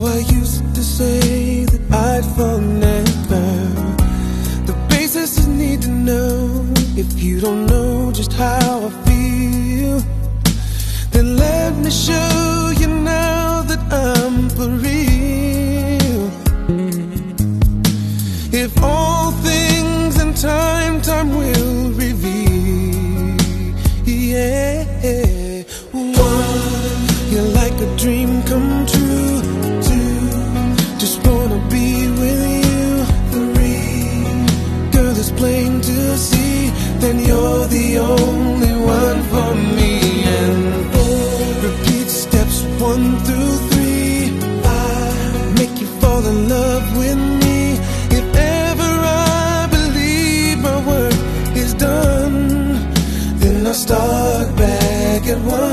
I used to say that I'd fall never. The basis is need to know. If you don't know just how I feel, then let me show you now that I'm for real. If all things in time, time will reveal. Yeah. One, you're like a dream come true. Two, just wanna be with you. Three, girl, it's plain to see, then you're the only one for me. And four, repeat steps 1 through 3. I make you fall in love with me. If ever I believe my work is done, then I'll start back at 1.